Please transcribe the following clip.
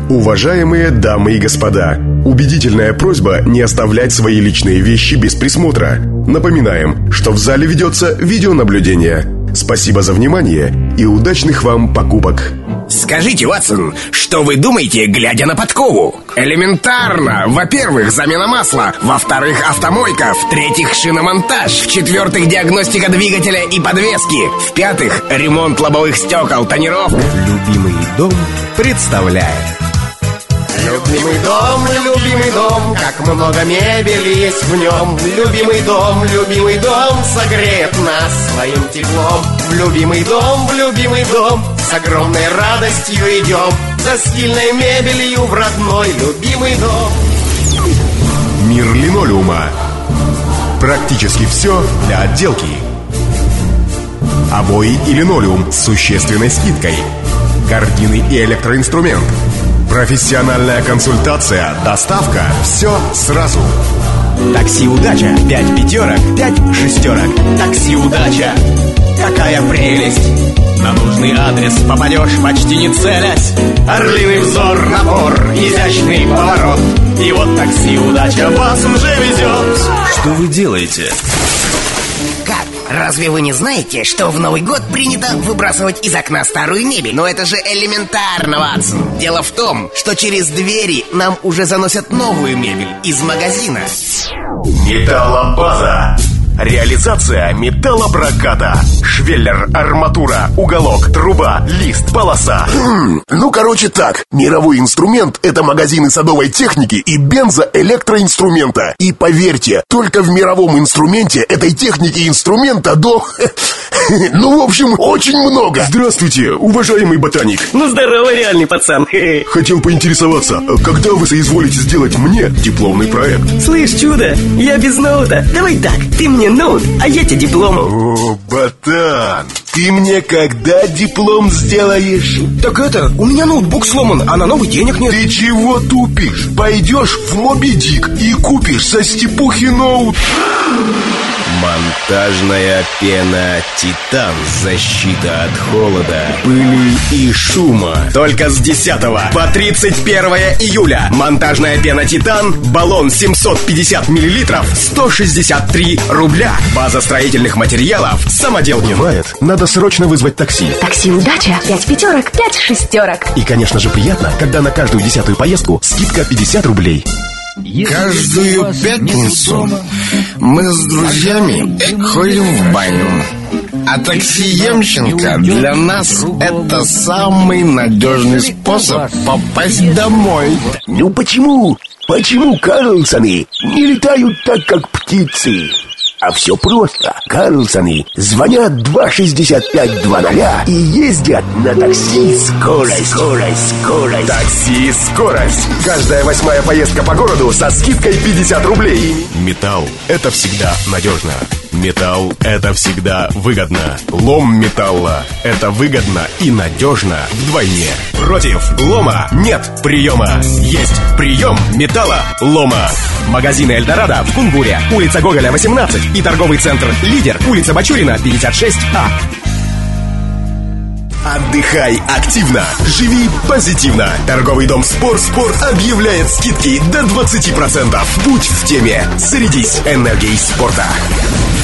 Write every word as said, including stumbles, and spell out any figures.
Уважаемые дамы и господа, убедительная просьба не оставлять свои личные вещи без присмотра. Напоминаем, что в зале ведется видеонаблюдение. Спасибо за внимание и удачных вам покупок. Скажите, Ватсон, что вы думаете, глядя на подкову? Элементарно. Во-первых, замена масла. Во-вторых, автомойка. В-третьих, шиномонтаж. В-четвертых, диагностика двигателя и подвески. В-пятых, ремонт лобовых стекол, тонировка. Любимый дом представляет. Любимый дом, любимый дом, как много мебели есть в нем. Любимый дом, любимый дом согреет нас своим теплом. В любимый дом, в любимый дом с огромной радостью идем за стильной мебелью в родной любимый дом. Мир линолеума. Практически все для отделки. Обои и линолеум с существенной скидкой. Гардины и электроинструмент. Профессиональная консультация, доставка, все сразу. Такси «Удача». Пять пятерок, пять шестерок. Такси «Удача». Какая прелесть! На нужный адрес попадешь, почти не целясь. Орлиный взор, напор, изящный поворот. И вот такси «Удача» вас уже везет. Что вы делаете? Как? Разве вы не знаете, что в Новый год принято выбрасывать из окна старую мебель? Но это же элементарно, Ватсон. Дело в том, что через двери нам уже заносят новую мебель из магазина. Металлобаза. Реализация металлопроката. Швеллер, арматура, уголок, труба, лист, полоса. Хм, ну, короче так. Мировой инструмент — это магазины садовой техники и бензоэлектроинструмента. И поверьте, только в мировом инструменте этой техники и инструмента до... Ну, в общем, очень много. Здравствуйте, уважаемый ботаник. Ну, здорово, реальный пацан. Хотел поинтересоваться, когда вы соизволите сделать мне дипломный проект? Слышь, чудо, я без ноута. Давай так, ты мне ноут, а я тебе диплом. О, ботан, ты мне когда диплом сделаешь? Так это, у меня ноутбук сломан, а на новый денег нет. Ты чего тупишь? Пойдешь в Моби Дик и купишь со степухи ноут. Монтажная пена «Титан». Защита от холода, пыли и шума. Только с десятого по тридцать первое июля. Монтажная пена «Титан». Баллон семьсот пятьдесят миллилитров. сто шестьдесят три рубля. База строительных материалов. Самоделки. Бывает, надо срочно вызвать такси. Такси «Удача». Пять пятерок, пять шестерок. И, конечно же, приятно, когда на каждую десятую поездку скидка пятьдесят рублей. Каждую пятницу мы с друзьями ходим в баню. А такси Ямченко для нас это самый надежный способ попасть домой. Ну почему? Почему Карлсоны не летают так, как птицы? А все просто. Карлсоны звонят два шестьдесят пять двадцать и ездят на такси «Скорость». Скорость, скорость. Такси «Скорость». Каждая восьмая поездка по городу со скидкой пятьдесят рублей. Металл – это всегда надежно. Металл – это всегда выгодно. Лом металла – это выгодно и надежно вдвойне. Против лома нет приема. Есть прием металла лома. Магазины «Эльдорадо» в Кунгуре, улица Гоголя, восемнадцать и торговый центр «Лидер», улица Бачурина, пятьдесят шесть А. Отдыхай активно, живи позитивно. Торговый дом «Спор Спорт» объявляет скидки до двадцати процентов. Будь в теме, зарядись энергией спорта.